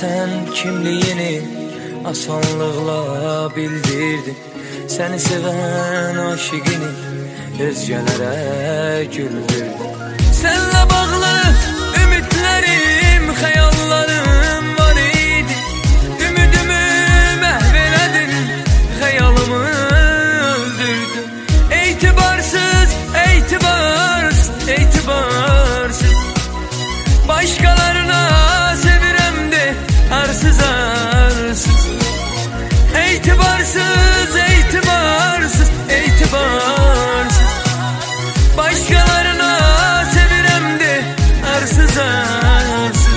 sen kimliğini asanlıqla bildirdin. Səni sevən aşiqini özgələrə güldürdün. Sənlə bağlı ümidlərim, xəyallarım var idi. Ümidimi məhv elədin, xəyalımı öldürdün. Etibarsız, etibarsız, etibarsız, başqalarına sevirəm de, arsız arsız. Etibarsız, etibarsız, etibarsız, başqalarına sevirəm de, arsız arsız.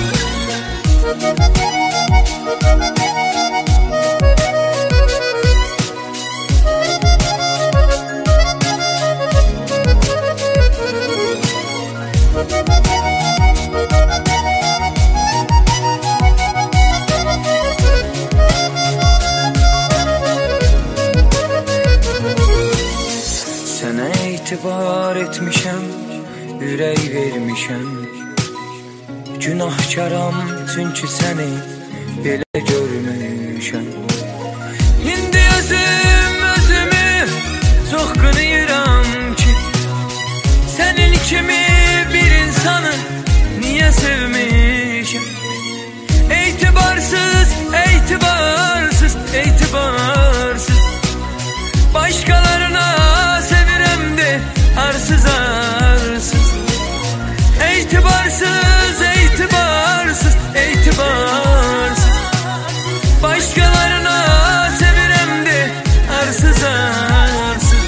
Sənə etibar etmişəm, ürək vermişəm. Günahkaram çünki səni belə görmüşəm. İndi özümü çox qınayıram ki, sənin kimi bir insanı niyə sevmişəm. Etibarsız, etibarsız, etibarsız, başqalarına sevirəm de, arsız arsız. Etibarsız, etibarsız, etibarsız, başqalarına sevirəm de, arsız arsız.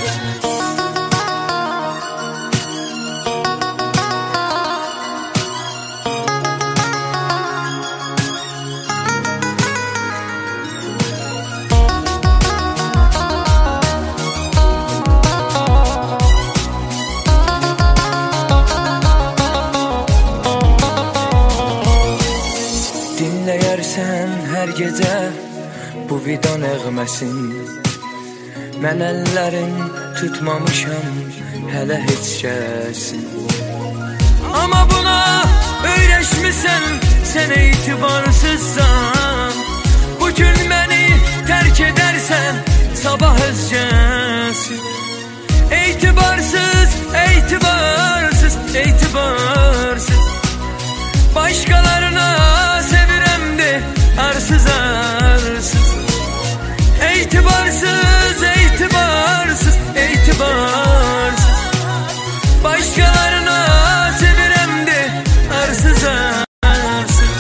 Dinləyərsən hər gecə bu vida nəğməsini, mən əllərin tutmamışam hələ heç kəsin. Amma buna öyrəşmisən, sən etibarsızsan. Bugün məni tərk edərsən, sabah özgəsin. Etibarsız, etibarsız, etibarsız, başqalarına sevirəm de, arsız arsız. Etibarsız, etibarsız, etibarsız, başqalarına sevirəm de, arsız arsız.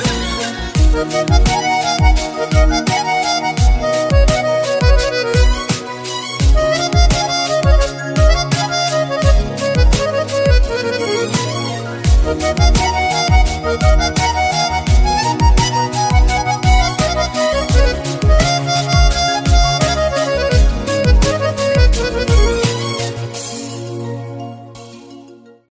We'll be right back.